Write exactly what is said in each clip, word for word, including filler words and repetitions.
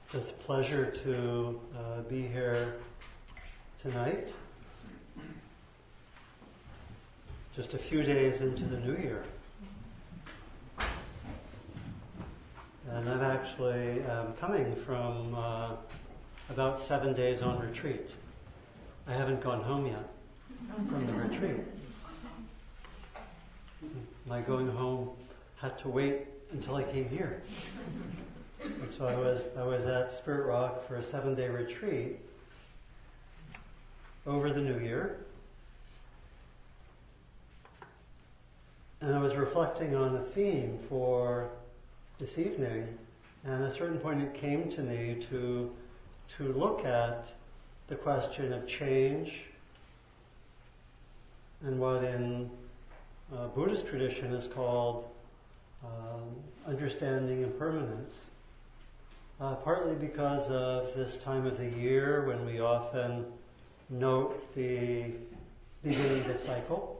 It's a pleasure to uh, be here tonight, just a few days into the new year. And I'm actually um, coming from uh, about seven days on retreat. I haven't gone home yet from the retreat. My going home had to wait until I came here. And so I was I was at Spirit Rock for a seven-day retreat over the new year. And I was reflecting on the theme for this evening, and at a certain point it came to me to to look at the question of change and what in uh, Buddhist tradition is called um, understanding impermanence. Uh, partly because of this time of the year when we often note the beginning of the cycle,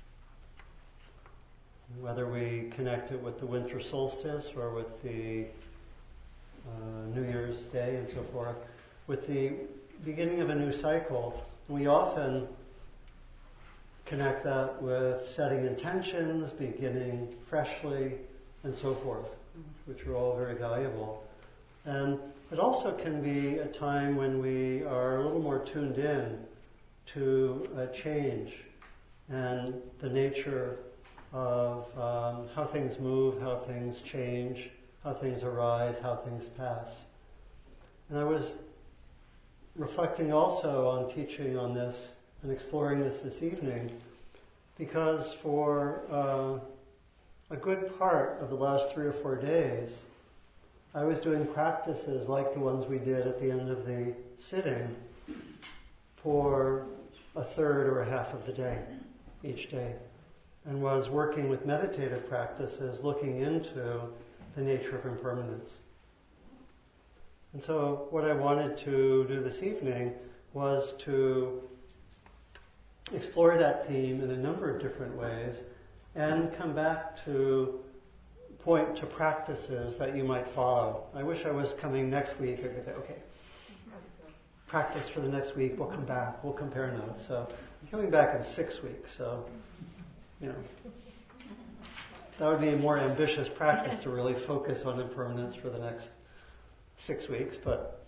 whether we connect it with the winter solstice or with the uh, New Year's Day and so forth. With the beginning of a new cycle, we often connect that with setting intentions, beginning freshly, and so forth, which are all very valuable. And it also can be a time when we are a little more tuned in to a change and the nature of um, how things move, how things change, how things arise, how things pass. And I was reflecting also on teaching on this and exploring this this evening because for uh, a good part of the last three or four days I was doing practices like the ones we did at the end of the sitting for a third or a half of the day, each day, and was working with meditative practices looking into the nature of impermanence. And so what I wanted to do this evening was to explore that theme in a number of different ways and come back to point to practices that you might follow. I wish I was coming next week. I could say, okay, practice for the next week, we'll come back, we'll compare notes. So I'm coming back in six weeks, so, you know, that would be a more ambitious practice to really focus on impermanence for the next six weeks, but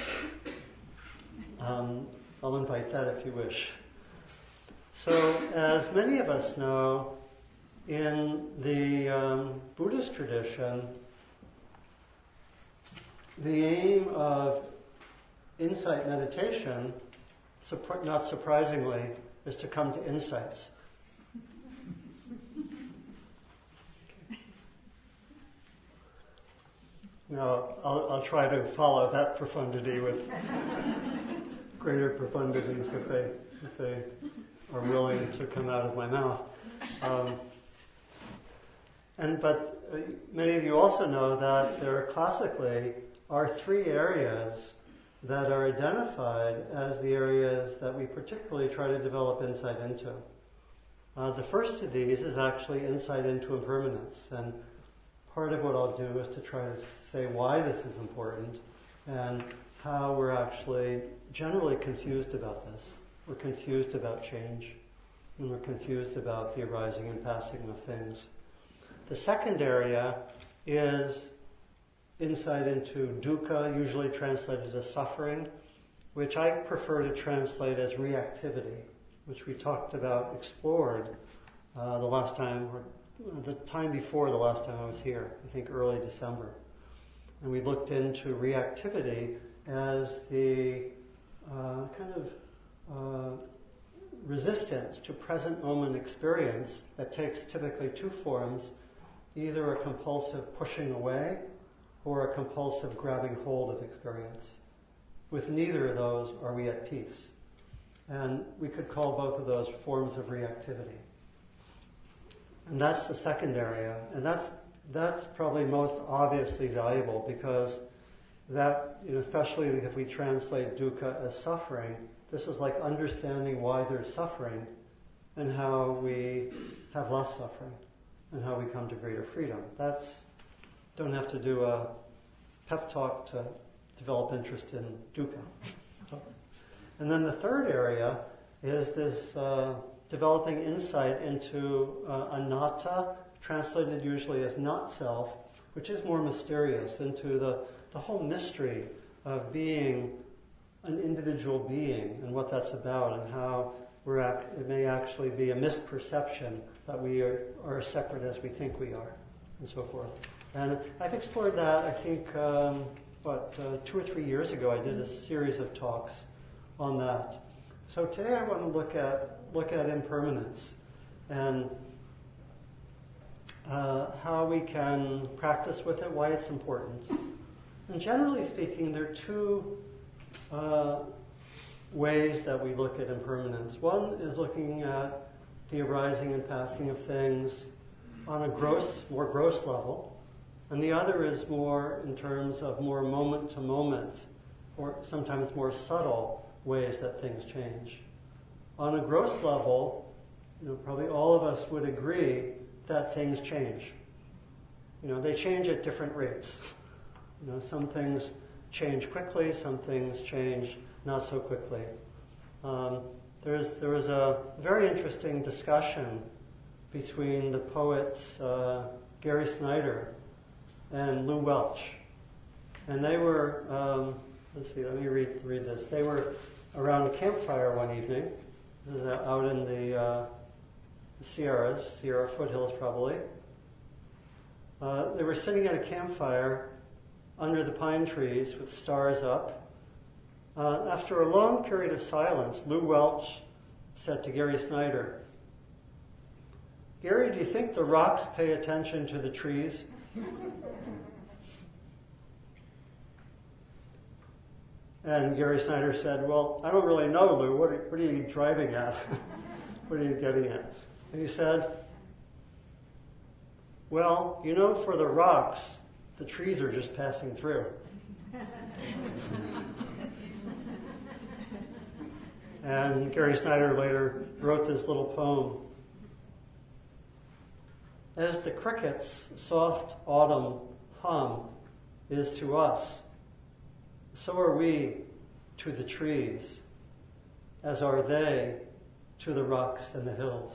um, I'll invite that if you wish. So, as many of us know, in the um, Buddhist tradition, the aim of insight meditation, surp- not surprisingly, is to come to insights. Now, I'll, I'll try to follow that profundity with greater profundities if they, if they are willing to come out of my mouth. Um, And but uh, many of you also know that there classically are three areas that are identified as the areas that we particularly try to develop insight into. Uh, the first of these is actually insight into impermanence, and part of what I'll do is to try to say why this is important and how we're actually generally confused about this. We're confused about change, and we're confused about the arising and passing of things. The second area is insight into dukkha, usually translated as suffering, which I prefer to translate as reactivity, which we talked about, explored uh, the last time, or the time before the last time I was here, I think early December. And we looked into reactivity as the uh, kind of uh, resistance to present moment experience that takes typically two forms, either a compulsive pushing away or a compulsive grabbing hold of experience. With neither of those are we at peace. And we could call both of those forms of reactivity. And that's the second area. And that's that's probably most obviously valuable because that, you know, especially if we translate dukkha as suffering, this is like understanding why there's suffering and how we have less suffering and how we come to greater freedom. That's, don't have to do a pep talk to develop interest in dukkha. And then the third area is this uh, developing insight into uh, anatta, translated usually as not self, which is more mysterious, into the, the whole mystery of being an individual being and what that's about, and how we're act, it may actually be a misperception that we are, are as separate as we think we are, and so forth. And I've explored that, I think, um, what, uh, two or three years ago I did a series of talks on that. So today I want to look at look at impermanence and uh, how we can practice with it, why it's important. And generally speaking, there are two uh, ways that we look at impermanence. One is looking at the arising and passing of things on a gross, more gross level, and the other is more in terms of more moment-to-moment, or sometimes more subtle ways that things change. On a gross level, you know, probably all of us would agree that things change. You know, they change at different rates. You know, some things change quickly, some things change not so quickly. Um, there's, there was a very interesting discussion between the poets uh, Gary Snyder and Lou Welch. And they were, um, let's see, let me read, read this. They were around a campfire one evening. This is out in the uh, Sierras, Sierra foothills probably. Uh, they were sitting at a campfire under the pine trees with stars up. Uh, after a long period of silence, Lou Welch said to Gary Snyder, "Gary, do you think the rocks pay attention to the trees?" And Gary Snyder said, "Well, I don't really know, Lou. What are, what are you driving at? What are you getting at?" And he said, "Well, you know, for the rocks, the trees are just passing through." And Gary Snyder later wrote this little poem. As the cricket's soft autumn hum is to us, so are we to the trees, as are they to the rocks and the hills.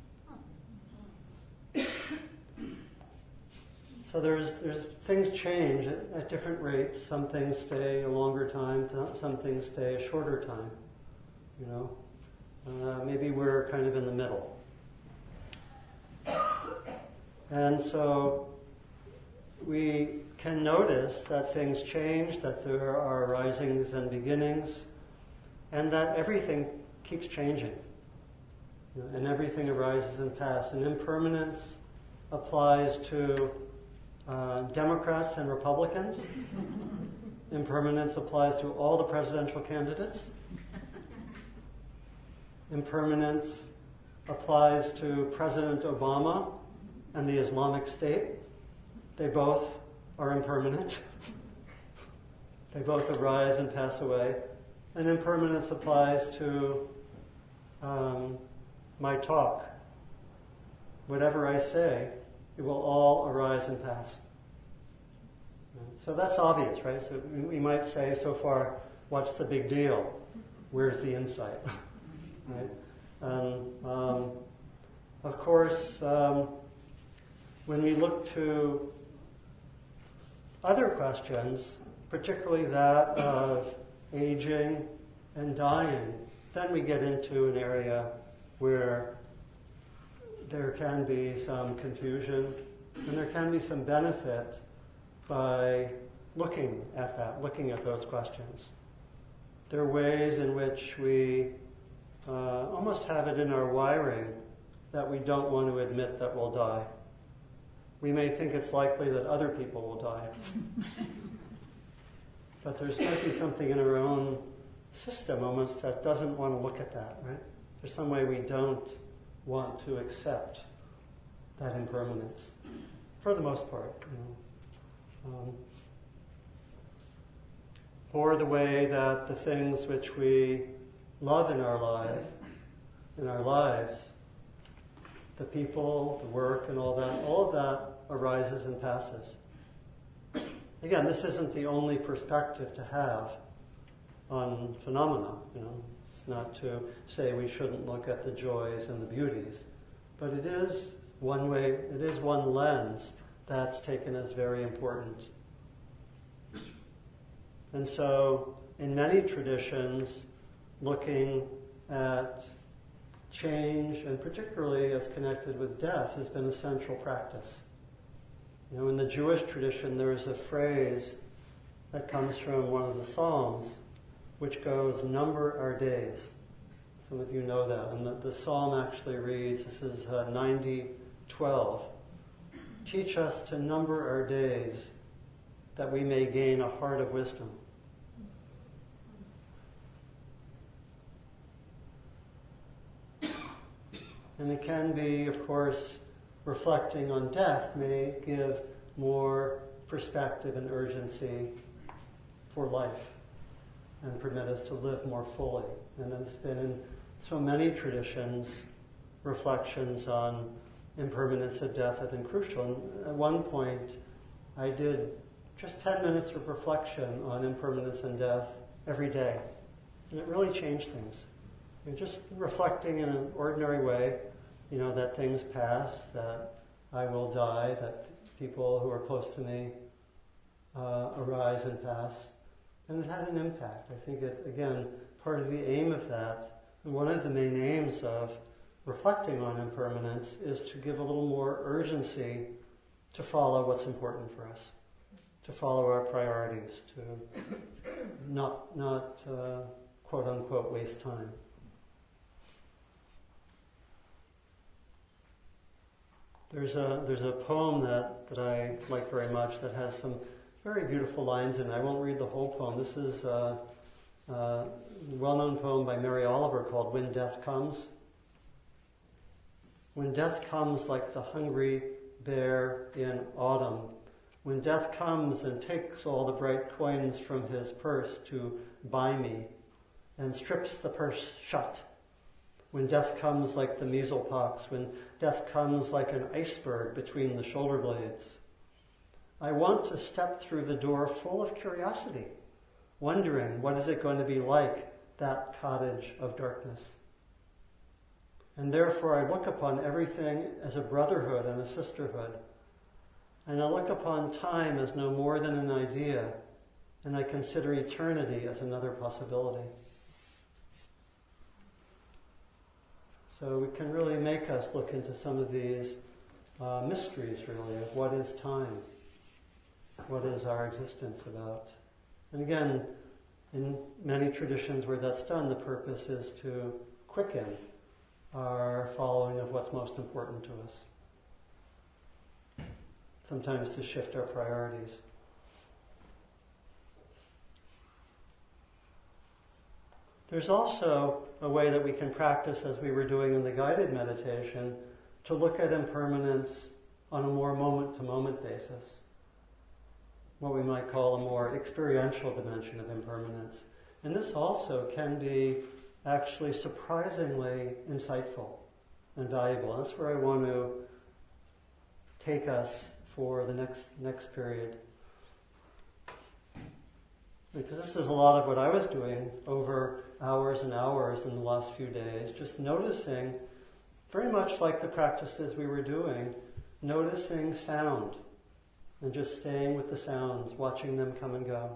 So there's there's things change at, at different rates. Some things stay a longer time, some things stay a shorter time. You know, uh, maybe we're kind of in the middle. And so we can notice that things change, that there are risings and beginnings, and that everything keeps changing. You know, and everything arises and passes. And impermanence applies to uh, Democrats and Republicans. Impermanence applies to all the presidential candidates. Impermanence applies to President Obama and the Islamic State. They both are impermanent. They both arise and pass away. And impermanence applies to um, my talk. Whatever I say, it will all arise and pass. So that's obvious, right? So we might say, so far, what's the big deal? Where's the insight? Right? And um, of course, um, when we look to other questions, particularly that of aging and dying, then we get into an area where there can be some confusion and there can be some benefit by looking at that, looking at those questions. There are ways in which we uh, almost have it in our wiring that we don't want to admit that we'll die. We may think it's likely that other people will die. But there's might be something in our own system almost that doesn't want to look at that, right? There's some way we don't want to accept that impermanence, for the most part. You know. Um, or the way that the things which we love in our life, in our lives, the people, the work, and all that, all of that arises and passes. again, this isn't the only perspective to have on phenomena. You know, it's not to say we shouldn't look at the joys and the beauties, but it is one way, it is one lens that's taken as very important. And so, in many traditions, looking at change, and particularly as connected with death, has been a central practice. You know, in the Jewish tradition, there is a phrase that comes from one of the Psalms, which goes, "Number our days." Some of you know that. And the, the Psalm actually reads, this is uh, ninety twelve, "Teach us to number our days, that we may gain a heart of wisdom." And it can be, of course, reflecting on death may give more perspective and urgency for life and permit us to live more fully. And it's been in so many traditions, reflections on impermanence of death have been crucial. And at one point, I did just ten minutes of reflection on impermanence and death every day. And it really changed things. You're just reflecting in an ordinary way, you know, that things pass, that I will die, that people who are close to me uh, arise and pass. And it had an impact. I think it, again, part of the aim of that, and one of the main aims of reflecting on impermanence, is to give a little more urgency to follow what's important for us, to follow our priorities, to not, not uh, quote unquote, waste time. There's a there's a poem that, that I like very much that has some very beautiful lines in it. I won't read the whole poem. This is a, a well-known poem by Mary Oliver called "When Death Comes." When death comes like the hungry bear in autumn, when death comes and takes all the bright coins from his purse to buy me, and strips the purse shut, when death comes like the measles pox, when death comes like an iceberg between the shoulder blades, I want to step through the door full of curiosity, wondering what is it going to be like, that cottage of darkness. And therefore I look upon everything as a brotherhood and a sisterhood. And I look upon time as no more than an idea, and I consider eternity as another possibility. So it can really make us look into some of these uh, mysteries, really, of what is time, what is our existence about. And again, in many traditions where that's done, the purpose is to quicken our following of what's most important to us. Sometimes to shift our priorities. There's also a way that we can practice, as we were doing in the guided meditation, to look at impermanence on a more moment-to-moment basis. What we might call a more experiential dimension of impermanence. And this also can be actually surprisingly insightful and valuable. That's where I want to take us for the next next period. Because this is a lot of what I was doing over hours and hours in the last few days, just noticing, very much like the practices we were doing, noticing sound and just staying with the sounds, watching them come and go.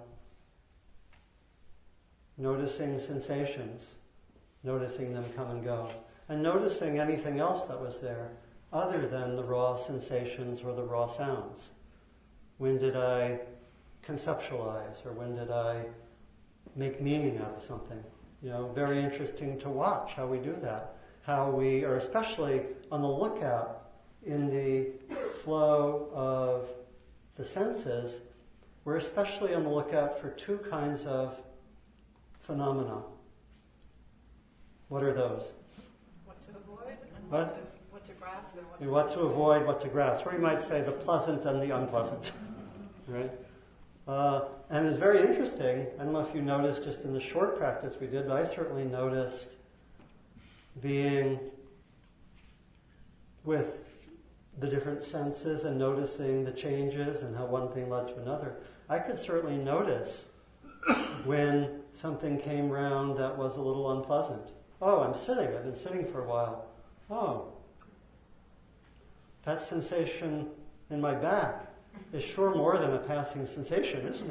Noticing sensations, noticing them come and go. And noticing anything else that was there other than the raw sensations or the raw sounds. When did I conceptualize, or when did I make meaning out of something? You know, very interesting to watch how we do that. How we are especially on the lookout in the flow of the senses. We're especially on the lookout for two kinds of phenomena. What are those? What to avoid and what? What, to, what to grasp and what to What to avoid, what to grasp. Or you might say the pleasant and the unpleasant. Right? Uh, and it's very interesting. I don't know if you noticed just in the short practice we did, but I certainly noticed being with the different senses and noticing the changes and how one thing led to another. I could certainly notice when something came round that was a little unpleasant. Oh, I'm sitting. I've been sitting for a while. Oh, that sensation in my back is sure more than a passing sensation, isn't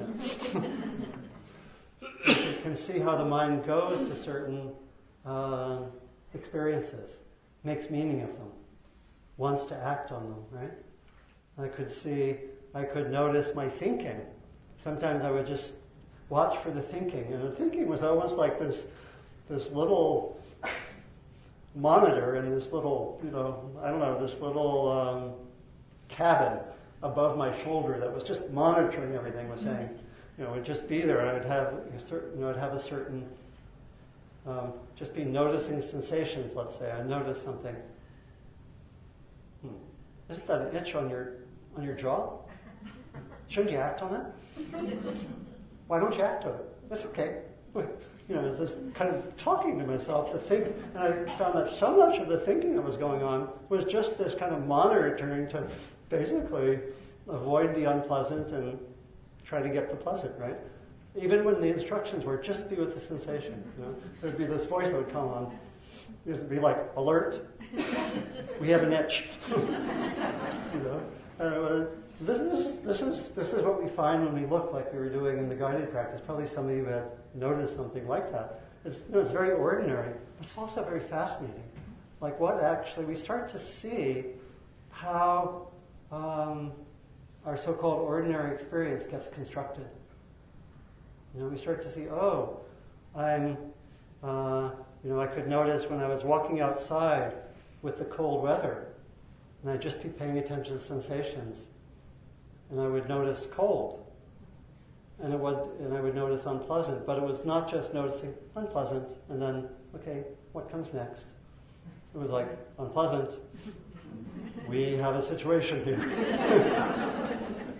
it? You can see how the mind goes to certain uh, experiences, makes meaning of them, wants to act on them, right? I could see, I could notice my thinking. Sometimes I would just watch for the thinking, and the thinking was almost like this, this little monitor in this little, you know, I don't know, this little um, cabin above my shoulder that was just monitoring everything, was saying, you know, it would just be there, and I would have, you know, I'd have a certain, um, just be noticing sensations. Let's say I notice something. Hmm. Isn't that an itch on your on your jaw? Shouldn't you act on it? Why don't you act on it? That's okay. You know, just kind of talking to myself to think, and I found that so much of the thinking that was going on was just this kind of monitoring to basically avoid the unpleasant and try to get the pleasant, right? Even when the instructions were just be with the sensation, you know, there'd be this voice that would come on. It would be like, alert, we have an itch. You know, uh, this is this is this is what we find when we look like we were doing in the guided practice. Probably some of you had noticed something like that. It's, you know, it's very ordinary, but it's also very fascinating. Like what actually we start to see how um, our so-called ordinary experience gets constructed. You know, we start to see, oh, I'm, uh, you know, I could notice when I was walking outside with the cold weather, and I'd just be paying attention to sensations, and I would notice cold, and it would, and I would notice unpleasant, but it was not just noticing unpleasant, and then, okay, what comes next? It was like, unpleasant, we have a situation here.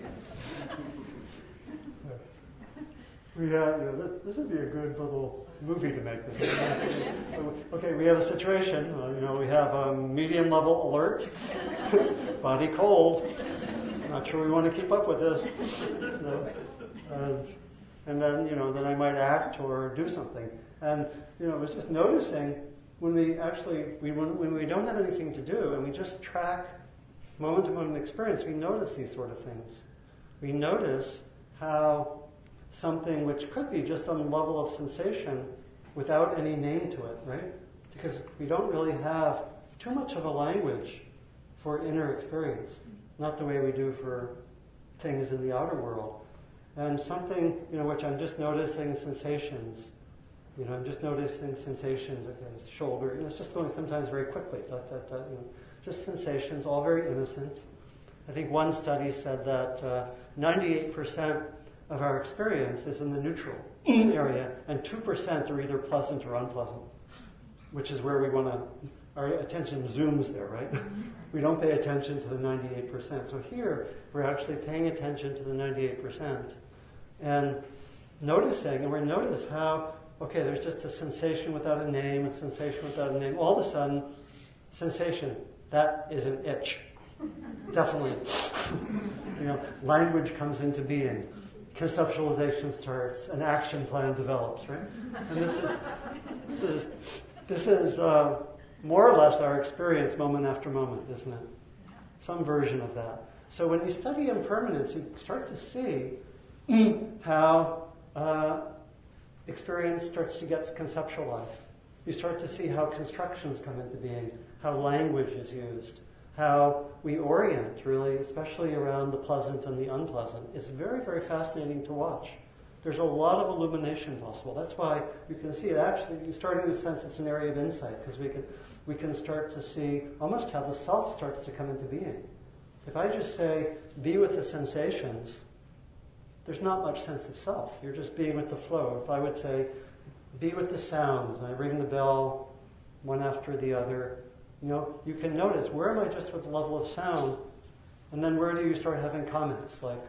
We have, you know, this would be a good little movie to make. This. Okay, we have a situation. Uh, you know, we have a medium level alert, body cold. Not sure we want to keep up with this. You know, uh, and then, you know, then I might act or do something. And you know, I was just noticing when we actually, we, when, when we don't have anything to do and we just track moment to moment experience, we notice these sort of things. We notice how something which could be just on the level of sensation without any name to it, right? Because we don't really have too much of a language for inner experience, not the way we do for things in the outer world. And something, you know, which I'm just noticing sensations, you know, I'm just noticing sensations, okay, shoulder, you know, it's just going sometimes very quickly, dot, dot, dot, you know, just sensations, all very innocent. I think one study said that uh, ninety-eight percent of our experience is in the neutral area, and two percent are either pleasant or unpleasant, which is where we want to, our attention zooms there, right? We don't pay attention to the ninety-eight percent. So here, we're actually paying attention to the ninety-eight percent and noticing, and we're notice how, okay, there's just a sensation without a name, a sensation without a name. All of a sudden, sensation, that is an itch. Definitely. You know, language comes into being. Conceptualization starts, an action plan develops, right? And this is this is, this is uh, more or less our experience moment after moment, isn't it? Some version of that. So when you study impermanence, you start to see how uh, experience starts to get conceptualized. You start to see how constructions come into being, how language is used, how we orient, really, especially around the pleasant and the unpleasant. It's very, very fascinating to watch. There's a lot of illumination possible. That's why you can see it actually, you're starting to sense it's an area of insight, because we can, we can start to see almost how the self starts to come into being. If I just say, be with the sensations, there's not much sense of self. You're just being with the flow. If I would say, be with the sounds, and I ring the bell one after the other, you know, you can notice, where am I just with the level of sound? And then where do you start having comments like,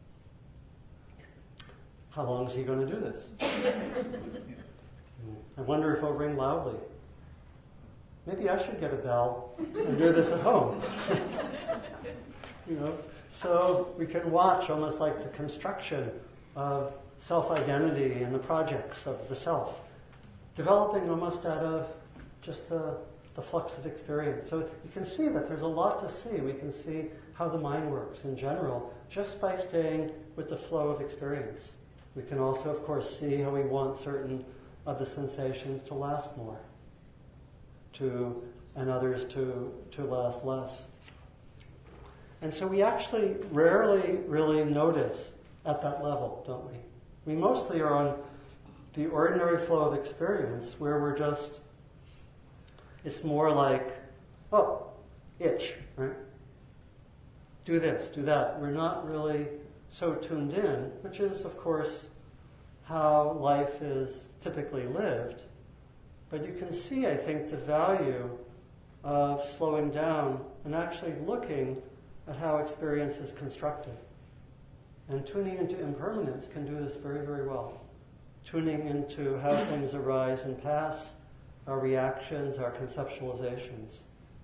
how long is he going to do this? I wonder if I'll ring loudly. maybe I should get a bell and do this at home. You know, so we can watch almost like the construction of self-identity and the projects of the self, developing almost out of just the, the flux of experience. So you can see that there's a lot to see. We can see how the mind works in general just by staying with the flow of experience. We can also, of course, see how we want certain of the sensations to last more, to and others to, to last less. And so we actually rarely really notice at that level, don't we? We mostly are on the ordinary flow of experience where we're just, it's more like, oh, itch, right? Do this, do that. We're not really so tuned in, which is, of course, how life is typically lived. But you can see, I think, the value of slowing down and actually looking at how experience is constructed. And tuning into impermanence can do this very, very well. Tuning into how things arise and pass, our reactions, our conceptualizations.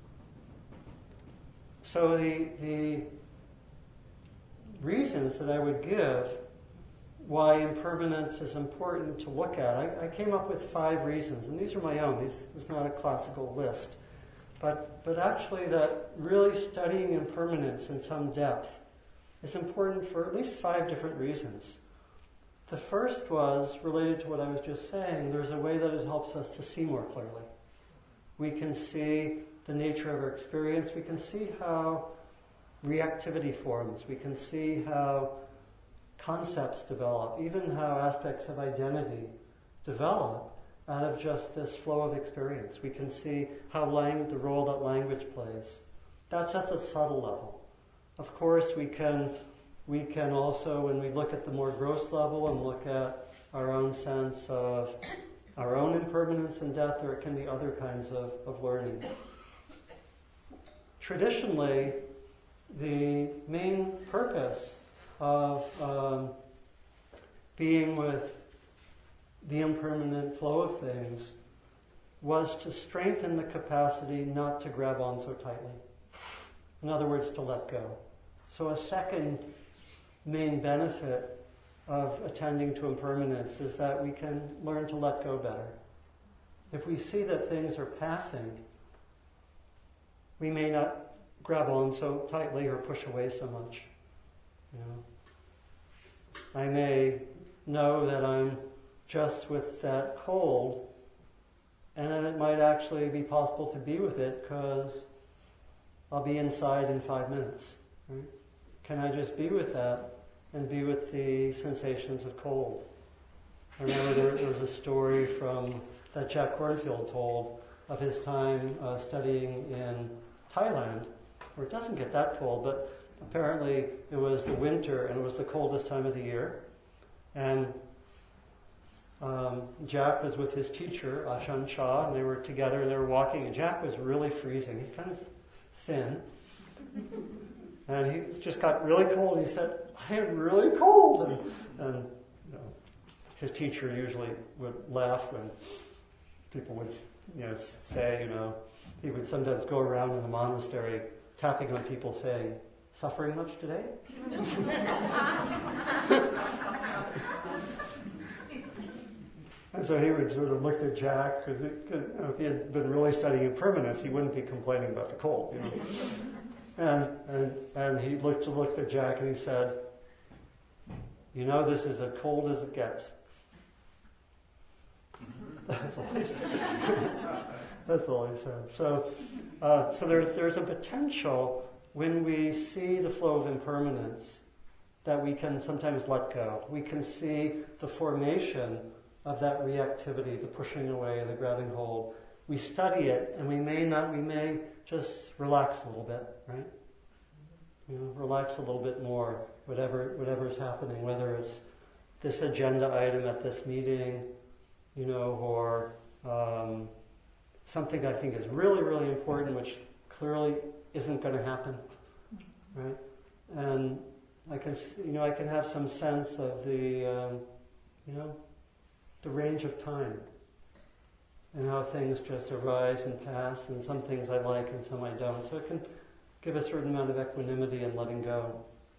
So the, the reasons that I would give why impermanence is important to look at, I, I came up with five reasons, and these are my own. These, this is not a classical list. But, but actually that really studying impermanence in some depth is important for at least five different reasons. The first was related to what I was just saying. There's a way that it helps us to see more clearly. We can see the nature of our experience. We can see how reactivity forms. We can see how concepts develop, even how aspects of identity develop out of just this flow of experience. We can see how lang- the role that language plays. That's at the subtle level. Of course, we can we can also, when we look at the more gross level and look at our own sense of our own impermanence and death, or it can be other kinds of, of learning. Traditionally, the main purpose of um, being with the impermanent flow of things was to strengthen the capacity not to grab on so tightly. In other words, to let go. So a second main benefit of attending to impermanence is that we can learn to let go better. If we see that things are passing, we may not grab on so tightly or push away so much. You know, I may know that I'm just with that cold, and then it might actually be possible to be with it because I'll be inside in five minutes. Right? Can I just be with that and be with the sensations of cold? I remember there, there was a story from that Jack Kornfield told of his time uh, studying in Thailand, where it doesn't get that cold, but apparently it was the winter and it was the coldest time of the year. And um, Jack was with his teacher, Ajahn Chah, and they were together and they were walking, and Jack was really freezing. He's kind of thin. And he just got really cold. He said, I am really cold. And, and you know, his teacher usually would laugh when people would you know, say, you know, he would sometimes go around in the monastery tapping on people saying, suffering much today? And so he would sort of look at Jack, because you know, if he had been really studying impermanence, he wouldn't be complaining about the cold, you know. And, and and he looked to look at Jack and he said, you know, this is as cold as it gets. That's all he said. That's all he said. So, uh, so there's there's a potential when we see the flow of impermanence that we can sometimes let go. We can see the formation of that reactivity, the pushing away, the grabbing hold. We study it, and we may not. We may just relax a little bit, right? You know, relax a little bit more. Whatever whatever is happening, whether it's this agenda item at this meeting, you know, or um, something I think is really, really important, which clearly isn't going to happen, right? And I can, you know, I can have some sense of the, um, you know, the range of time. and how things just arise and pass, and some things I like and some I don't. So it can give a certain amount of equanimity and letting go.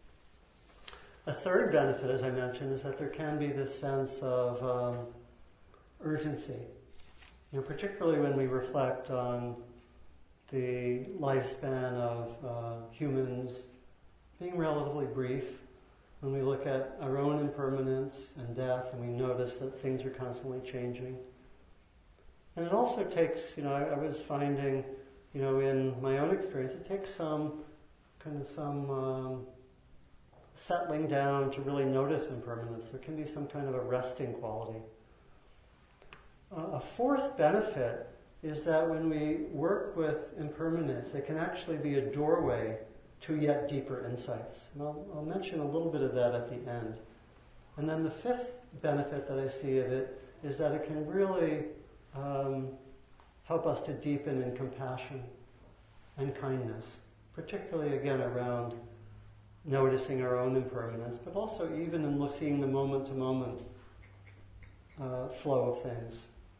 A third benefit, as I mentioned, is that there can be this sense of um, urgency. You know, particularly when we reflect on the lifespan of uh, humans being relatively brief, when we look at our own impermanence and death, and we notice that things are constantly changing. And it also takes, you know, I, I was finding, you know, in my own experience, it takes some kind of some um, settling down to really notice impermanence. There can be some kind of a resting quality. Uh, a fourth benefit is that when we work with impermanence, it can actually be a doorway to yet deeper insights. And I'll, I'll mention a little bit of that at the end. And then the fifth benefit that I see of it is that it can really um, help us to deepen in compassion and kindness, particularly, again, around noticing our own impermanence, but also even in seeing the moment-to-moment uh, flow of things.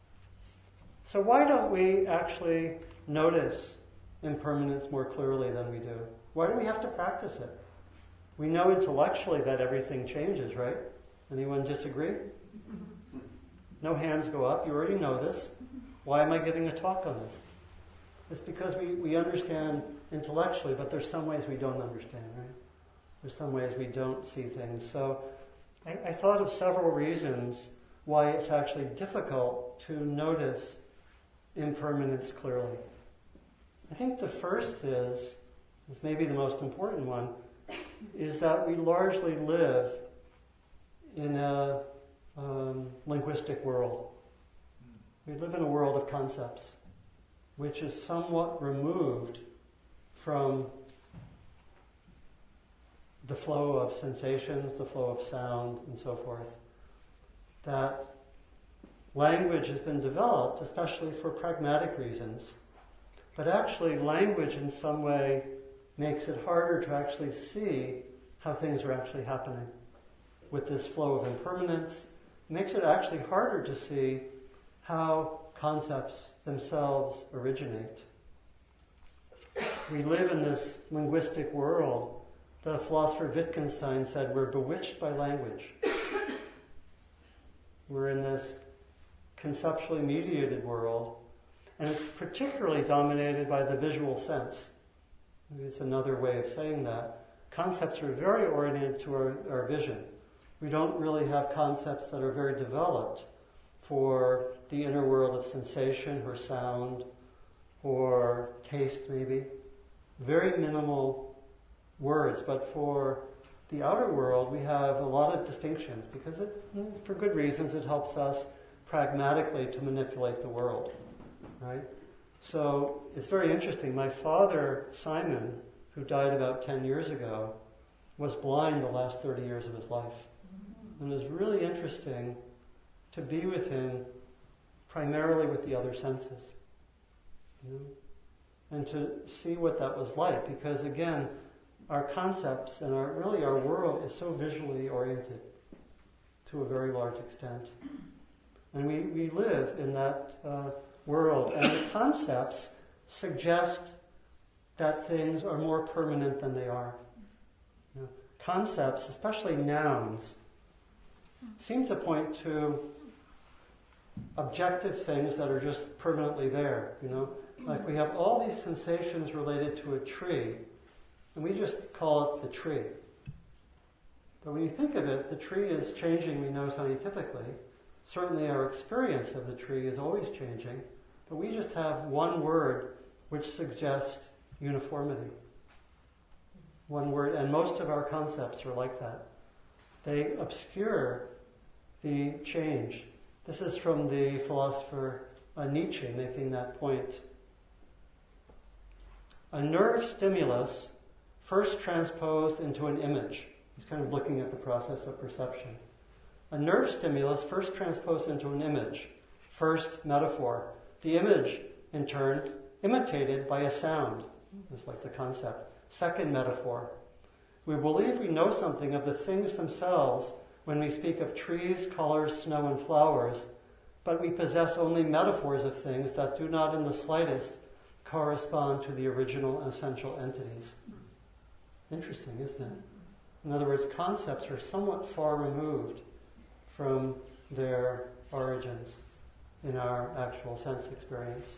So why don't we actually notice impermanence more clearly than we do? Why do we have to practice it? We know intellectually that everything changes, right? Anyone disagree? No hands go up. You already know this. Why am I giving a talk on this? It's because we, we understand intellectually, but there's some ways we don't understand, right? There's some ways we don't see things. So I, I thought of several reasons why it's actually difficult to notice impermanence clearly. I think the first is, is maybe the most important one, is that we largely live in a um, linguistic world. We live in a world of concepts, which is somewhat removed from the flow of sensations, the flow of sound, and so forth. That language has been developed, especially for pragmatic reasons, but actually language in some way makes it harder to actually see how things are actually happening. With this flow of impermanence, it makes it actually harder to see how concepts themselves originate. We live in this linguistic world. The philosopher Wittgenstein said, we're bewitched by language. We're in this conceptually mediated world, and it's particularly dominated by the visual sense. Maybe it's another way of saying that. Concepts are very oriented to our, our vision. We don't really have concepts that are very developed for the inner world of sensation or sound or taste, maybe. Very minimal words, but for the outer world we have a lot of distinctions because it, for good reasons, it helps us pragmatically to manipulate the world, right? So it's very interesting. My father, Simon, who died about ten years ago, was blind the last thirty years of his life. And it was really interesting to be with him primarily with the other senses, you know? And to see what that was like, because again, our concepts and our really our world is so visually oriented to a very large extent. And we, we live in that uh, world, and the concepts suggest that things are more permanent than they are. You know, concepts, especially nouns, seem to point to objective things that are just permanently there. You know, like we have all these sensations related to a tree, and we just call it the tree. But when you think of it, the tree is changing, we know scientifically. Certainly our experience of the tree is always changing, but we just have one word which suggests uniformity. One word, and most of our concepts are like that. They obscure the change. This is from the philosopher uh, Nietzsche making that point. A nerve stimulus first transposed into an image. He's kind of looking at the process of perception. A nerve stimulus first transposed into an image. First metaphor. The image, in turn, imitated by a sound. It's like the concept. Second metaphor. We believe we know something of the things themselves when we speak of trees, colors, snow, and flowers, but we possess only metaphors of things that do not in the slightest correspond to the original essential entities. Interesting, isn't it? In other words, concepts are somewhat far removed from their origins in our actual sense experience.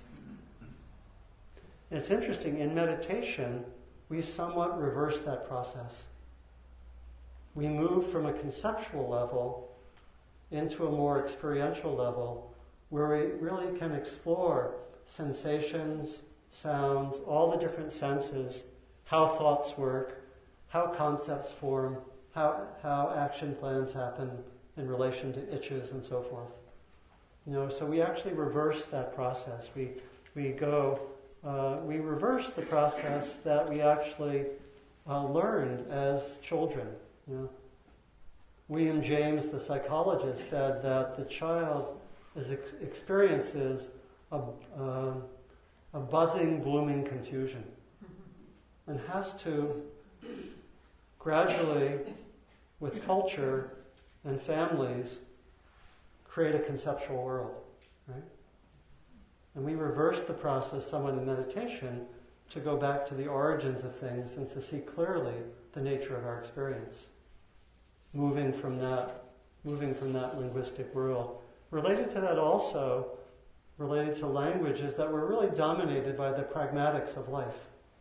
It's interesting, in meditation, we somewhat reverse that process. We move from a conceptual level into a more experiential level where we really can explore sensations, sounds, all the different senses, how thoughts work, how concepts form, how, how action plans happen in relation to itches and so forth. You know, so we actually reverse that process. We we go, uh, we reverse the process that we actually uh, learned as children. You know, William James, the psychologist, said that the child is ex- experiences a, uh, a buzzing, blooming confusion, and has to gradually, with culture and families, create a conceptual world, right? And we reverse the process somewhat in meditation to go back to the origins of things and to see clearly the nature of our experience, moving from that, moving from that linguistic world. Related to that also, related to language, is that we're really dominated by the pragmatics of life.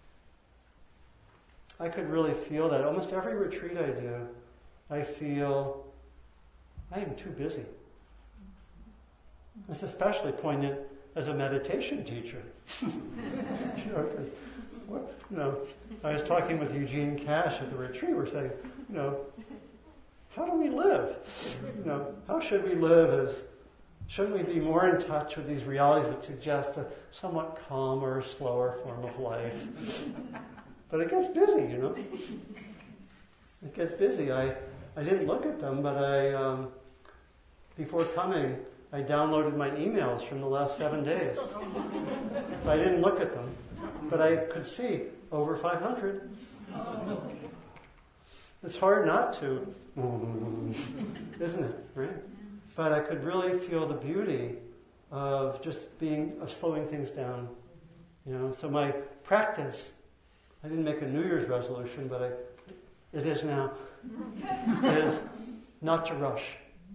I could really feel that. Almost every retreat I do, I feel I am too busy. It's especially poignant as a meditation teacher. you, know, what, you know, I was talking with Eugene Cash at the retreat. We're saying, you know, how do we live? You know, how should we live? As shouldn't we be more in touch with these realities that suggest a somewhat calmer, slower form of life? But it gets busy, you know. It gets busy. I, I didn't look at them, but I, um, before coming, I downloaded my emails from the last seven days. So I didn't look at them, but I could see over five hundred. It's hard not to, isn't it? Right? But I could really feel the beauty of just being, of slowing things down. You know, so my practice, I didn't make a New Year's resolution, but I, it is now, is not to rush.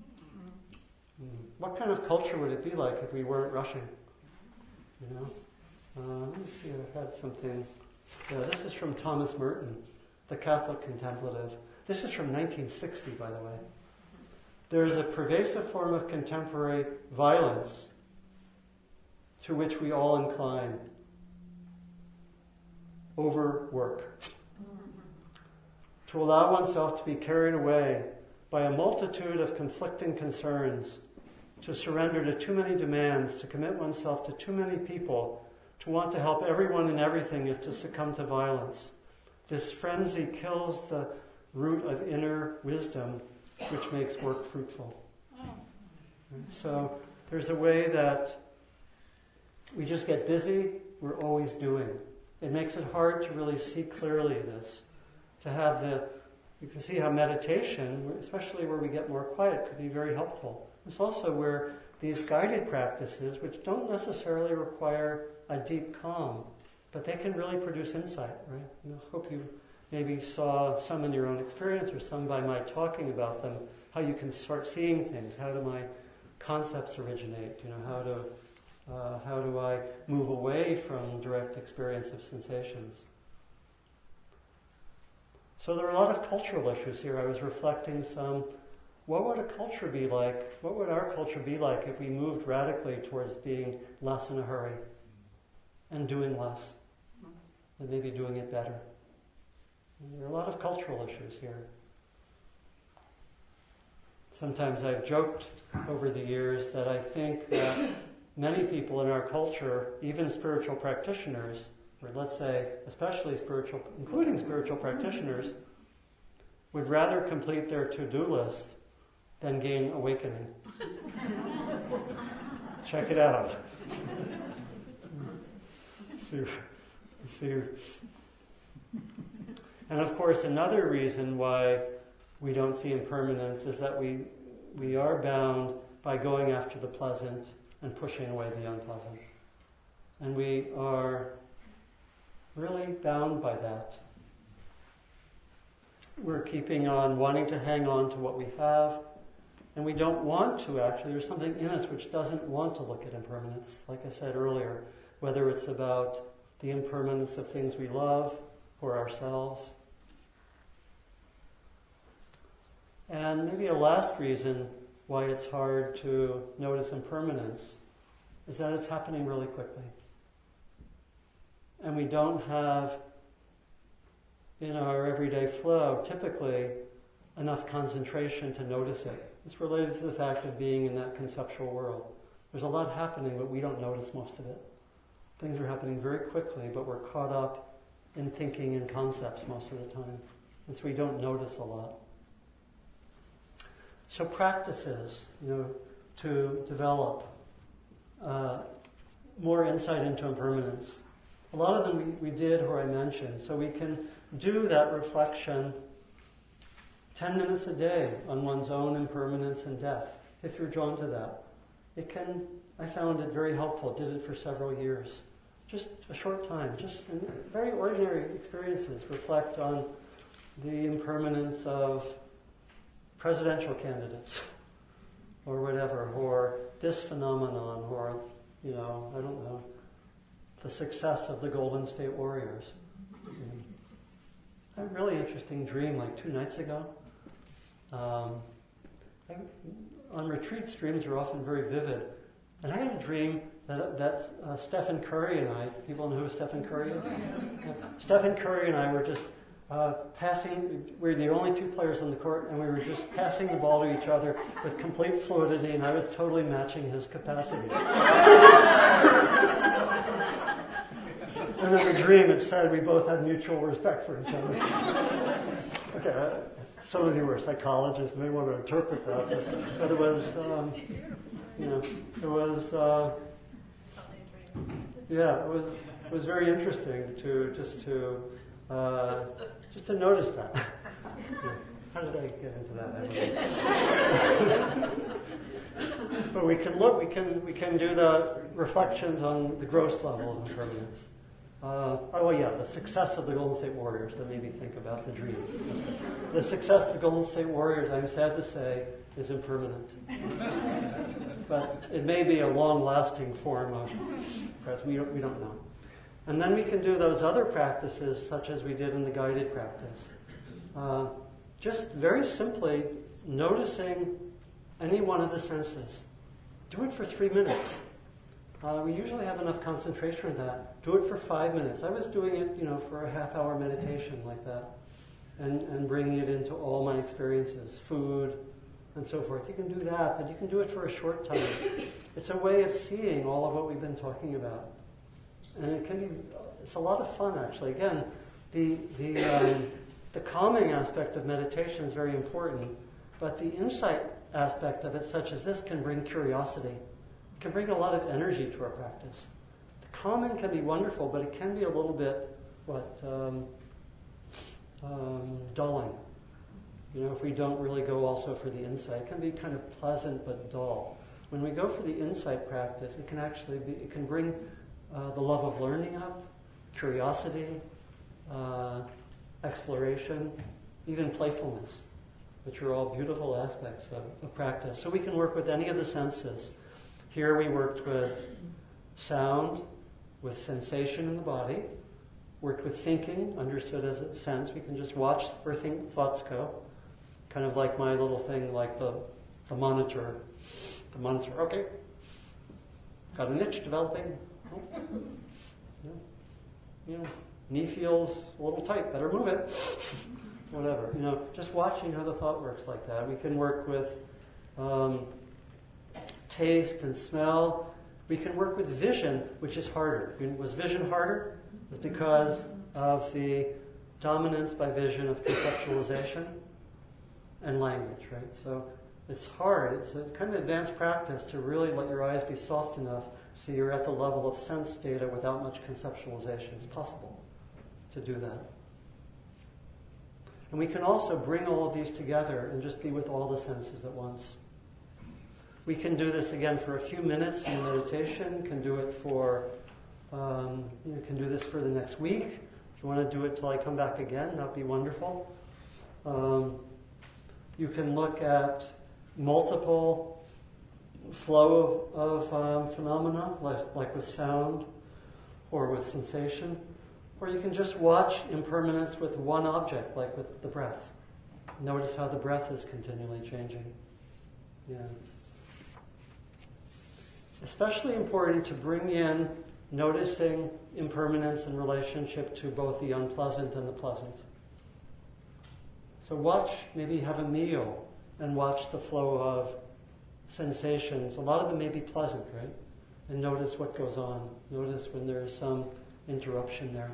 What kind of culture would it be like if we weren't rushing? You know? Uh, let me see, I had something. Yeah, this is from Thomas Merton, The Catholic Contemplative. This is from nineteen sixty, by the way. There is a pervasive form of contemporary violence to which we all incline. Overwork. To allow oneself to be carried away by a multitude of conflicting concerns, to surrender to too many demands, to commit oneself to too many people, to want to help everyone and everything is to succumb to violence. This frenzy kills the root of inner wisdom, which makes work fruitful. So there's a way that we just get busy, we're always doing. It makes it hard to really see clearly this, to have the, you can see how meditation, especially where we get more quiet, could be very helpful. It's also where these guided practices, which don't necessarily require a deep calm, but they can really produce insight, right? I hope you maybe saw some in your own experience or some by my talking about them, how you can start seeing things. How do my concepts originate? You know, how do uh, how do I move away from direct experience of sensations? So there are a lot of cultural issues here. I was reflecting some. What would a culture be like? What would our culture be like if we moved radically towards being less in a hurry and doing less and maybe doing it better? And there are a lot of cultural issues here. Sometimes I've joked over the years that I think that many people in our culture, even spiritual practitioners, or let's say especially spiritual, including spiritual practitioners, would rather complete their to-do list than gain awakening. Check it out. see, see. And of course, another reason why we don't see impermanence is that we we are bound by going after the pleasant and pushing away the unpleasant. And we are really bound by that. We're keeping on wanting to hang on to what we have, and we don't want to actually. There's something in us which doesn't want to look at impermanence, like I said earlier, whether it's about the impermanence of things we love or ourselves. And maybe a last reason why it's hard to notice impermanence is that it's happening really quickly. And we don't have, in our everyday flow, typically enough concentration to notice it. It's related to the fact of being in that conceptual world. There's a lot happening, but we don't notice most of it. Things are happening very quickly, but we're caught up in thinking in concepts most of the time. And so we don't notice a lot. So practices, you know, to develop uh, more insight into impermanence. A lot of them we, we did or I mentioned. So we can do that reflection ten minutes a day on one's own impermanence and death, if you're drawn to that. It can, I found it very helpful, did it for several years. Just a short time, just in very ordinary experiences. Reflect on the impermanence of presidential candidates, or whatever, or this phenomenon, or, you know, I don't know, the success of the Golden State Warriors. I had a really interesting dream like two nights ago. Um, I, on retreats, dreams are often very vivid. And I had a dream that, that uh, Stephen Curry and I, people know who Stephen Curry is? Yeah. Stephen Curry and I were just uh, passing, we were the only two players on the court, and we were just passing the ball to each other with complete fluidity, and I was totally matching his capacity. And in the dream it said we both had mutual respect for each other. Okay, uh, some of you were psychologists and may want to interpret that, but, but it was, um, you know, it was, uh, yeah, it was, it was very interesting to just to uh, just to notice that. Yeah. How did I get into that? But we can look, we can we can do the reflections on the gross level of impermanence. Uh, oh yeah, the success of the Golden State Warriors that made me think about the dream. The success of the Golden State Warriors, I'm sad to say, is impermanent. But it may be a long-lasting form of press. We don't, we don't know. And then we can do those other practices, such as we did in the guided practice. Uh, just very simply noticing any one of the senses. Do it for three minutes. Uh, we usually have enough concentration in that. Do it for five minutes. I was doing it, you know, for a half-hour meditation like that, and, and bringing it into all my experiences, food, and so forth. You can do that, but you can do it for a short time. It's a way of seeing all of what we've been talking about, and it can be. It's a lot of fun, actually. Again, the the um, the calming aspect of meditation is very important, but the insight aspect of it, such as this, can bring curiosity. Can bring a lot of energy to our practice. The calming can be wonderful, but it can be a little bit, what, um, um, dulling. You know, if we don't really go also for the insight, it can be kind of pleasant but dull. When we go for the insight practice, it can actually be, it can bring uh, the love of learning up, curiosity, uh, exploration, even playfulness, which are all beautiful aspects of, of practice. So we can work with any of the senses. Here we worked with sound, with sensation in the body, worked with thinking, understood as a sense. We can just watch where think, thoughts go, kind of like my little thing, like the, the monitor. The monitor, okay, got an itch developing. Oh. Yeah. You know, knee feels a little tight, better move it. Whatever, you know, just watching how the thought works like that. We can work with um, taste and smell. We can work with vision, which is harder. Was vision harder? It's because of the dominance by vision of conceptualization and language, right? So it's hard. It's a kind of advanced practice to really let your eyes be soft enough so you're at the level of sense data without much conceptualization. It's possible to do that. And we can also bring all of these together and just be with all the senses at once. We can do this again for a few minutes in meditation, can do it for, um, you can do this for the next week. If you want to do it till I come back again, that'd be wonderful. Um, you can look at multiple flow of, of um, phenomena, like, like with sound or with sensation. Or you can just watch impermanence with one object, like with the breath. Notice how the breath is continually changing. Yeah. Especially important to bring in noticing impermanence in relationship to both the unpleasant and the pleasant. So watch, maybe have a meal and watch the flow of sensations. A lot of them may be pleasant, right? And notice what goes on. Notice when there's some interruption there.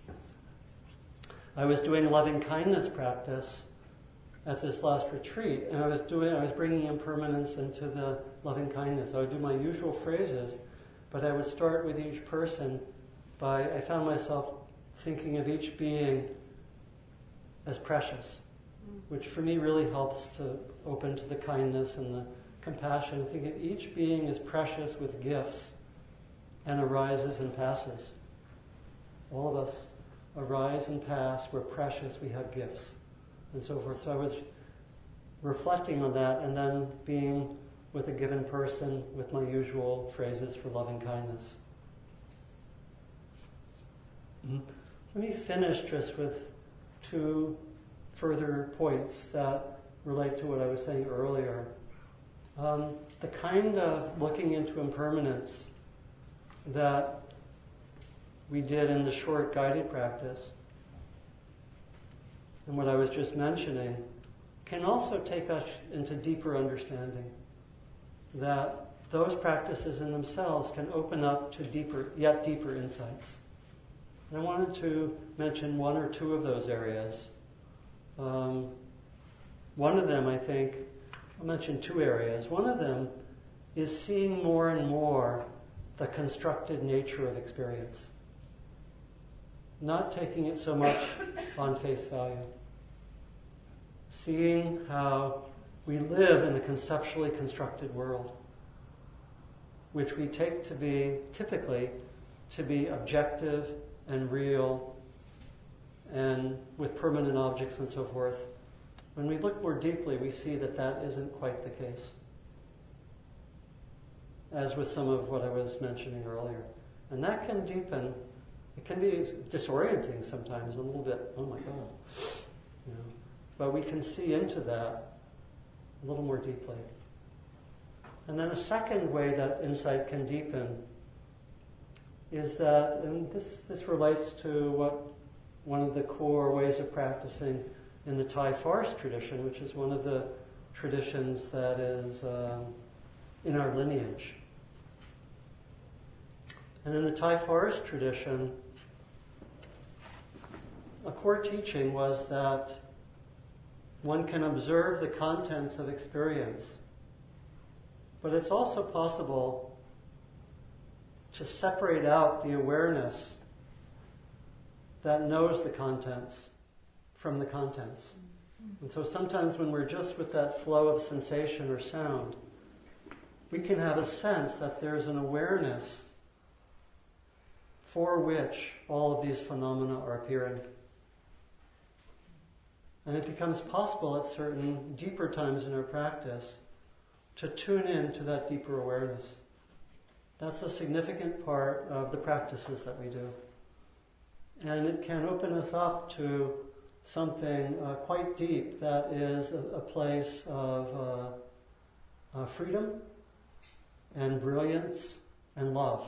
I was doing loving kindness practice at this last retreat, and I was doing, I was bringing impermanence into the loving kindness. I would do my usual phrases, but I would start with each person by, I found myself thinking of each being as precious, which for me really helps to open to the kindness and the compassion. Think of each being as precious with gifts and arises and passes. All of us arise and pass, we're precious, we have gifts, and so forth. So I was reflecting on that and then being with a given person with my usual phrases for loving kindness. Mm-hmm. Let me finish just with two further points that relate to what I was saying earlier. Um, the kind of looking into impermanence that we did in the short guided practice, and what I was just mentioning, can also take us into deeper understanding. That those practices in themselves can open up to deeper, yet deeper insights. And I wanted to mention one or two of those areas. Um, one of them, I think, I'll mention two areas. One of them is seeing more and more the constructed nature of experience. Not taking it so much on face value. Seeing how we live in a conceptually constructed world, which we take to be, typically, to be objective and real and with permanent objects and so forth. When we look more deeply, we see that that isn't quite the case. As with some of what I was mentioning earlier. And that can deepen. It can be disorienting sometimes, a little bit, oh my God. You know, but we can see into that a little more deeply. And then a second way that insight can deepen is that, and this, this relates to what one of the core ways of practicing in the Thai forest tradition, which is one of the traditions that is um, in our lineage. And in the Thai forest tradition, a core teaching was that one can observe the contents of experience, but it's also possible to separate out the awareness that knows the contents from the contents. And so sometimes when we're just with that flow of sensation or sound, we can have a sense that there's an awareness for which all of these phenomena are appearing. And it becomes possible at certain deeper times in our practice to tune in to that deeper awareness. That's a significant part of the practices that we do. And it can open us up to something uh, quite deep that is a, a place of uh, uh, freedom and brilliance and love.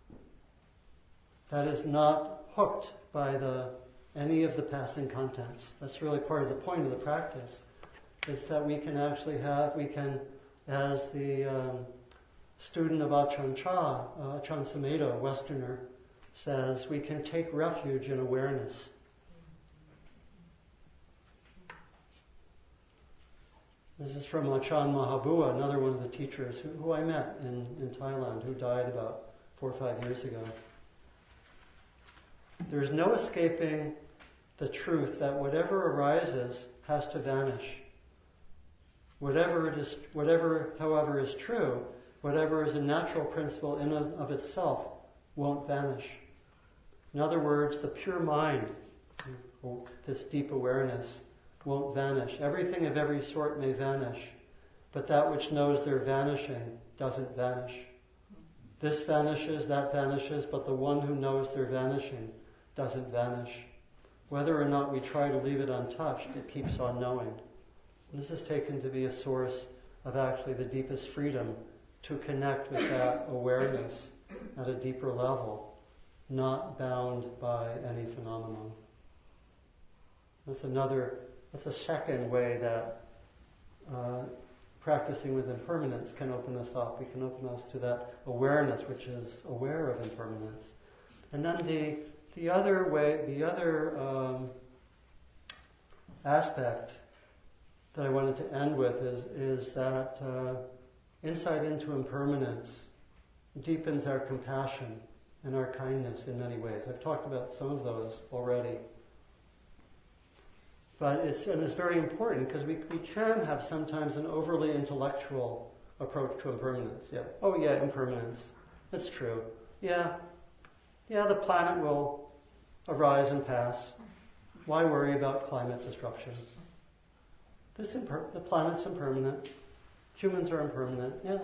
That is not hooked by the any of the passing contents. That's really part of the point of the practice. It's that we can actually have, we can, as the um, student of Ajahn Chah, uh, Ajahn Sumedho, Westerner, says, we can take refuge in awareness. This is from Ajahn Mahabua, another one of the teachers who, who I met in, in Thailand, who died about four or five years ago. There's no escaping the truth that whatever arises has to vanish. whatever it is, whatever, however, is true, whatever is a natural principle in and of itself, won't vanish. In other words, the pure mind, this deep awareness, won't vanish. Everything of every sort may vanish, but that which knows they're vanishing doesn't vanish. This vanishes, that vanishes, but the one who knows they're vanishing doesn't vanish. Whether or not we try to leave it untouched, it keeps on knowing. And this is taken to be a source of actually the deepest freedom to connect with that awareness at a deeper level, not bound by any phenomenon. That's another, that's a second way that uh, practicing with impermanence can open us up. We can open us to that awareness which is aware of impermanence. And then the the other way, the other um, aspect that I wanted to end with is is that uh, insight into impermanence deepens our compassion and our kindness in many ways. I've talked about some of those already. But it's, and it's very important because we, we can have sometimes an overly intellectual approach to impermanence. Yeah. Oh yeah, impermanence. That's true. Yeah. Yeah, the planet will arise and pass. Why worry about climate disruption? This imper- the planet's impermanent. Humans are impermanent. Yeah.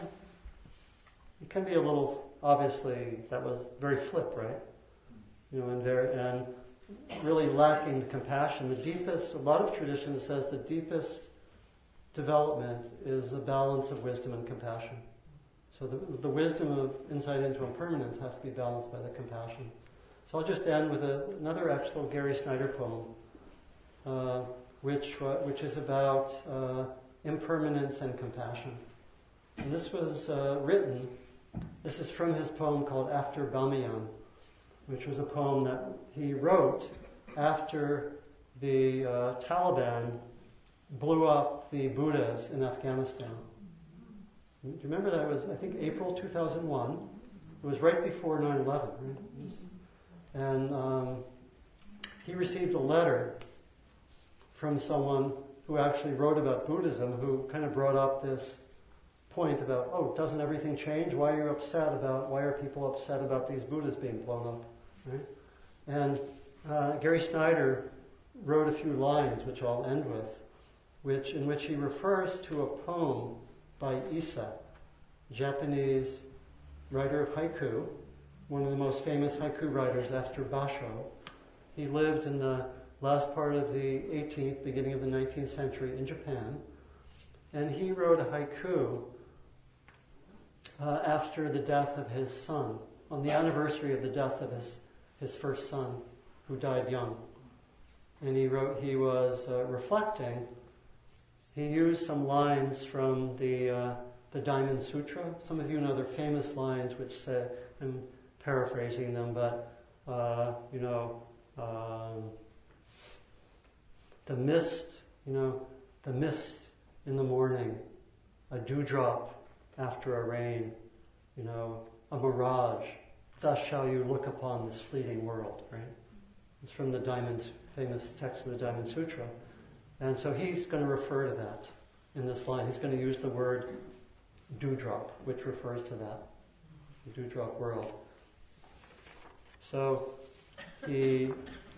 It can be a little, obviously, that was very flip, right? You know, and very, and really lacking compassion. The deepest, a lot of tradition says the deepest development is a balance of wisdom and compassion. So the, the wisdom of insight into impermanence has to be balanced by the compassion. So I'll just end with a, another actual Gary Snyder poem, uh, which uh, which is about uh, impermanence and compassion. And this was uh, written, this is from his poem called After Bamiyan, which was a poem that he wrote after the uh, Taliban blew up the Buddhas in Afghanistan. Do you remember that? It was, I think, April two thousand one. It was right before nine eleven. Right? And um, he received a letter from someone who actually wrote about Buddhism, who kind of brought up this point about, oh, doesn't everything change? Why are you upset about, why are people upset about these Buddhas being blown up? Right? And uh, Gary Snyder wrote a few lines, which I'll end with, which in which he refers to a poem by Issa, Japanese writer of haiku, one of the most famous haiku writers after Basho. He lived in the last part of the eighteenth, beginning of the nineteenth century in Japan, and he wrote a haiku uh, after the death of his son, on the anniversary of the death of his his first son, who died young. And he wrote, he was uh, reflecting, he used some lines from the uh, the Diamond Sutra. Some of you know they're famous lines which say, I'm paraphrasing them, but, uh, you know, um, the mist, you know, the mist in the morning, a dewdrop after a rain, you know, a mirage. Thus shall you look upon this fleeting world, right? It's from the Diamond, famous text of the Diamond Sutra. And so he's going to refer to that in this line. He's going to use the word dewdrop, which refers to that, the dewdrop world. So he,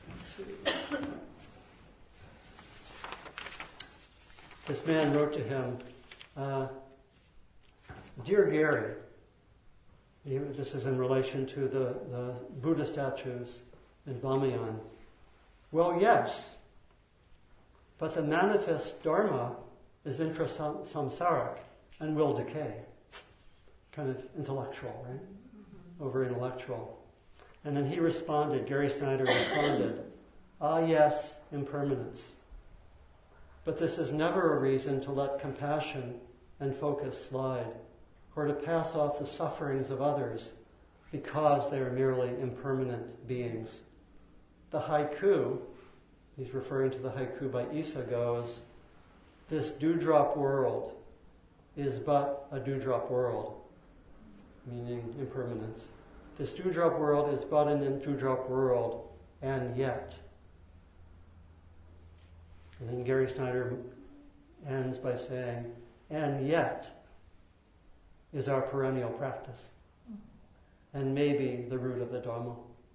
this man wrote to him, uh, Dear Gary, he, this is in relation to the, the Buddha statues in Bamiyan. Well, yes, but the manifest Dharma is intrasamsaric and will decay. Kind of intellectual, right? Over intellectual. And then he responded, Gary Snyder responded, ah yes, impermanence. But this is never a reason to let compassion and focus slide, or to pass off the sufferings of others because they are merely impermanent beings. The haiku, he's referring to the haiku by Issa, goes, this dewdrop world is but a dewdrop world, meaning impermanence. This dewdrop world is but an dewdrop world, and yet. And then Gary Snyder ends by saying, and yet is our perennial practice, and maybe the root of the Dharma.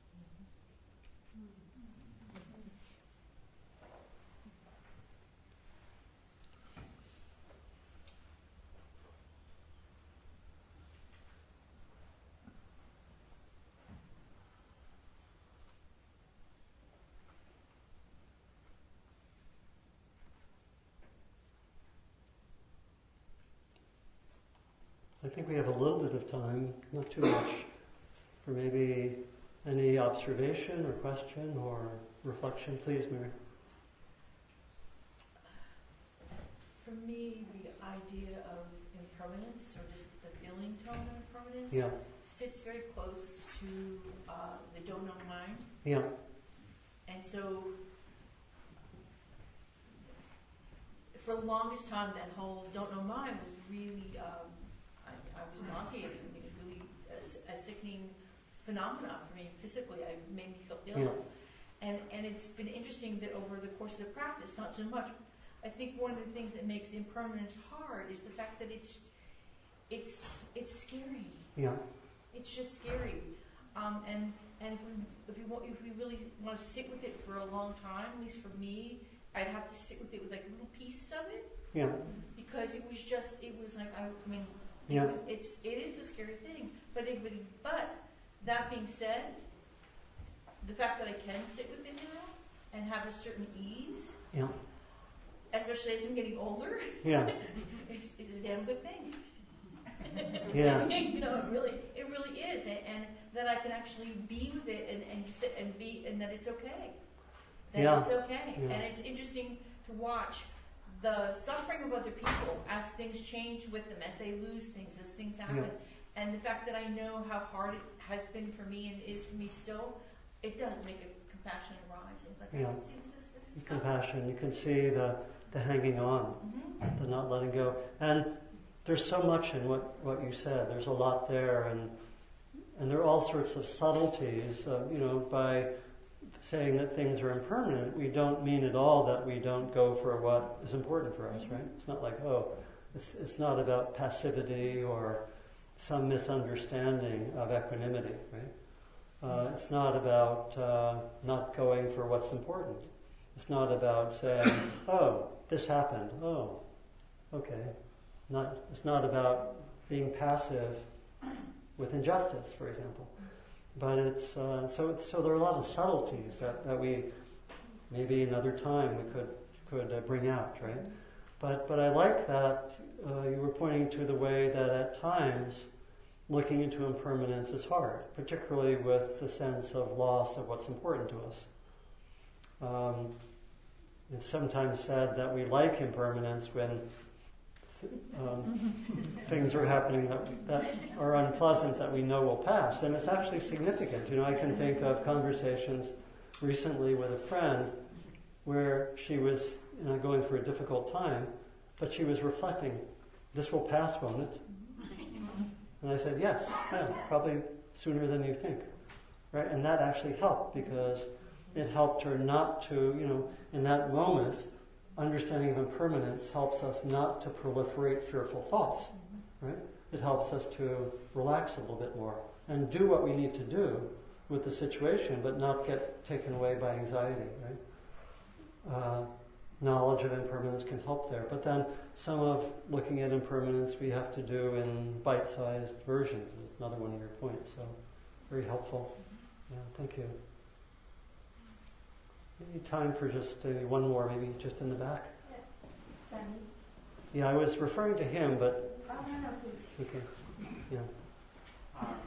I think we have a little bit of time, not too much, for maybe any observation or question or reflection. Please, Mary. For me, the idea of impermanence, or just the feeling tone of impermanence, Yeah. sits very close to uh, the don't know mind. Yeah. And so, for the longest time, that whole don't know mind was really, um, I, I was nauseating. I mean, it really a, a sickening phenomenon for me physically. It made me feel ill. Yeah. And and it's been interesting that over the course of the practice, not so much. I think one of the things that makes impermanence hard is the fact that it's it's it's scary. Yeah. It's just scary. Um, and and if we if we want if we really want to sit with it for a long time, at least for me, I'd have to sit with it with like little pieces of it. Yeah. Because it was just it was like I, I mean it Yeah. was, it's it is a scary thing. But it, but that being said, the fact that I can sit with it now and have a certain ease, Yeah. especially as I'm getting older, Yeah. is, is a damn good thing. Yeah. You know, it really, it really is, and, and that I can actually be with it and, and sit and be, and that it's okay. That Yeah. it's okay, Yeah. and it's interesting to watch the suffering of other people as things change with them, as they lose things, as things happen, Yeah. and the fact that I know how hard it has been for me and is for me still, it does make a compassion rise. It's like, Yeah. I can see this, this is tough. Compassion. You can see the, the hanging on, Mm-hmm. the not letting go. And there's so much in what, what you said. There's a lot there, and and there are all sorts of subtleties. Uh, you know, by saying that things are impermanent, we don't mean at all that we don't go for what is important for us, Mm-hmm. right? It's not like, oh, it's, it's not about passivity or some misunderstanding of equanimity, right? Uh, it's not about uh, not going for what's important. It's not about saying, oh, this happened. Oh, okay. Not, it's not about being passive with injustice, for example. But it's uh, so. So there are a lot of subtleties that, that we maybe another time we could could uh, bring out, right? But but I like that uh, you were pointing to the way that at times looking into impermanence is hard, particularly with the sense of loss of what's important to us. Um, it's sometimes said that we like impermanence when th- um, things are happening that, that are unpleasant that we know will pass. And it's actually significant. You know, I can think of conversations recently with a friend where she was you know, going through a difficult time, but she was reflecting, this will pass, won't it? And I said, yes, yeah, probably sooner than you think. Right? And that actually helped because it helped her not to, you know, in that moment, understanding of impermanence helps us not to proliferate fearful thoughts. Right? It helps us to relax a little bit more and do what we need to do with the situation, but not get taken away by anxiety. Right? Uh, knowledge of impermanence can help there. But then some of looking at impermanence we have to do in bite-sized versions. Is another one of your points. So very helpful. Yeah, thank you. Maybe time for just uh, one more, maybe just in the back. Yeah. Sunny. Yeah, I was referring to him, but Oh, no, no, please. okay. Yeah. Um,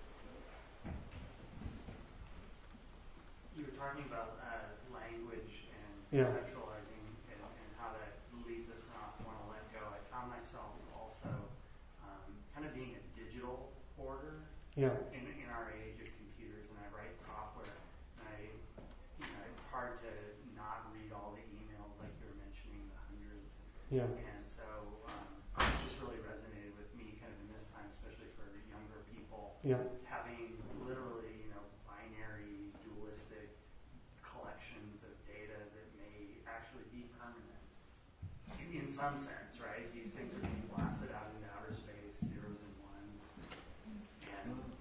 you were talking about uh, language and Yeah. conceptualizing and, and how that leads us not to want to let go. I found myself also um, kind of being a digital hoarder Yeah. in, in our age of computers, and I write software. And I, you know, it's hard to not read all the emails like you were mentioning, the hundreds. Yeah. And so um, it just really resonated with me kind of in this time, especially for younger people. Yeah. Having literally, you know, binary, dualistic collections of data that may actually be permanent in, in some sense, right? These things are being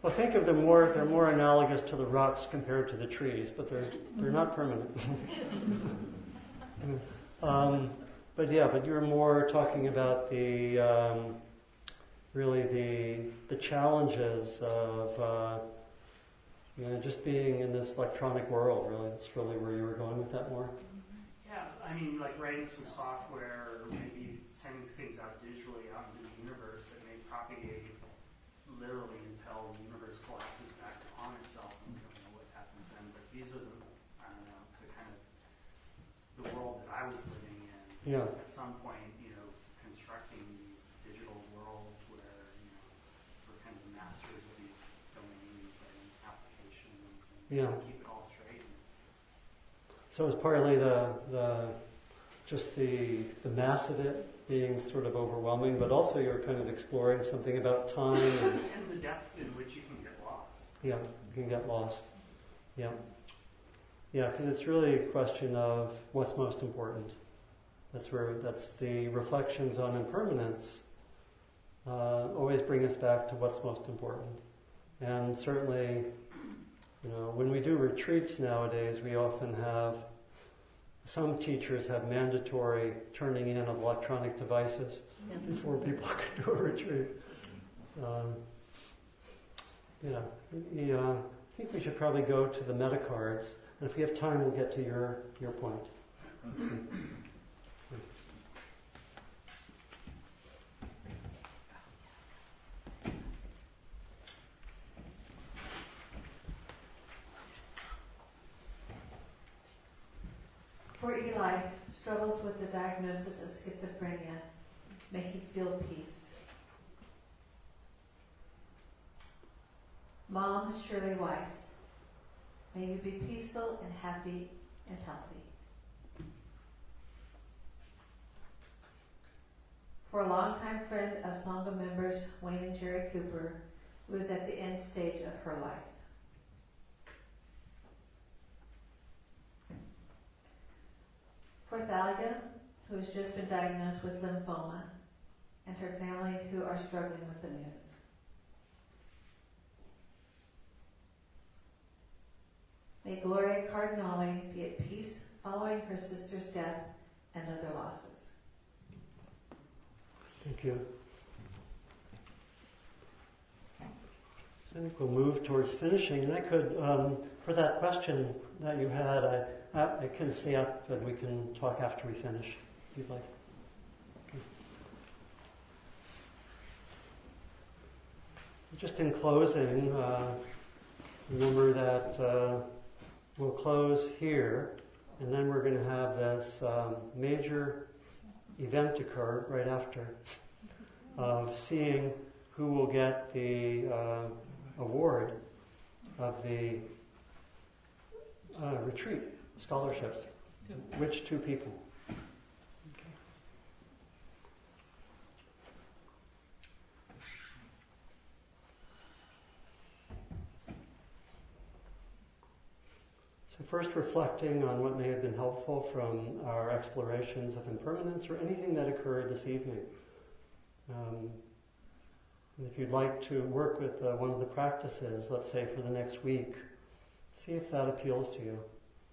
Well, think of them more, they're more analogous to the rocks compared to the trees, but they're, they're not permanent. um, but yeah, but you're more talking about the, um, really the, the challenges of, uh, you know, just being in this electronic world, really. That's really where you were going with that more. Yeah, I mean, like writing some software or maybe sending things out digitally out into the universe that may propagate literally until the universe collapses back upon itself, and we don't know what happens then. But these are the, I don't know, the kind of the world that I was living in. Yeah. At some point, you know, constructing these digital worlds where, you know, we're kind of the masters of these domains and applications and Yeah. keep it all straight. And it's, So it's partly the, the just the, the mass of it being sort of overwhelming, but also you're kind of exploring something about time. And, and the depth in which you can get lost. yeah, you can get lost. Yeah. Yeah, because it's really a question of what's most important. That's where, that's the reflections on impermanence uh, always bring us back to what's most important. And certainly, you know, when we do retreats nowadays, we often have, some teachers have mandatory turning in of electronic devices before people can do a retreat. Um, yeah, we, uh, I think we should probably go to the meta cards, and if we have time, we'll get to your, your point. Let's see. Poor Eli struggles with the diagnosis of schizophrenia. May he feel peace. Mom Shirley Weiss, may you be peaceful and happy and healthy. For a longtime friend of Sangha members Wayne and Jerry Cooper, who is at the end stage of her life. For Thalia, who has just been diagnosed with lymphoma, and her family who are struggling with the news. May Gloria Cardinale be at peace following her sister's death and other losses. Thank you. So I think we'll move towards finishing. And I could, um, for that question that you had, I, I, I can stay up and we can talk after we finish, if you'd like. Okay. Just in closing, uh, remember that uh, we'll close here, and then we're going to have this um, major event occur right after of seeing who will get the uh, award of the uh, retreat scholarships. Which two people? Okay. So first reflecting on what may have been helpful from our explorations of impermanence or anything that occurred this evening. Um, and if you'd like to work with uh, one of the practices, let's say for the next week, see if that appeals to you.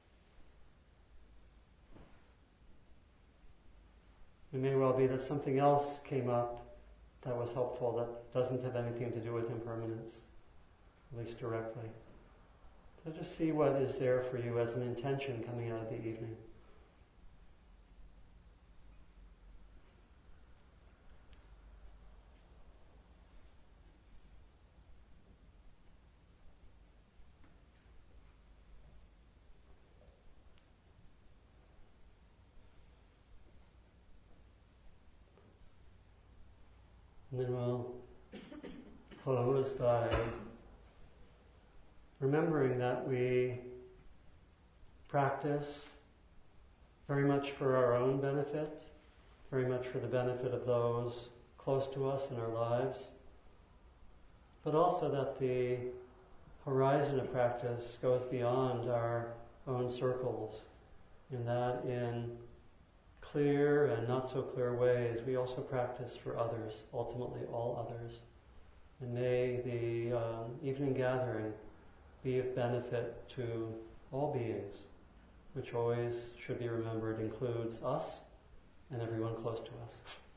It may well be that something else came up that was helpful that doesn't have anything to do with impermanence, at least directly. So just see what is there for you as an intention coming out of the evening. And then we'll close by remembering that we practice very much for our own benefit, very much for the benefit of those close to us in our lives, but also that the horizon of practice goes beyond our own circles, in that in clear and not so clear ways we also practice for others, ultimately all others. And may the um, evening gathering be of benefit to all beings, which always should be remembered includes us and everyone close to us.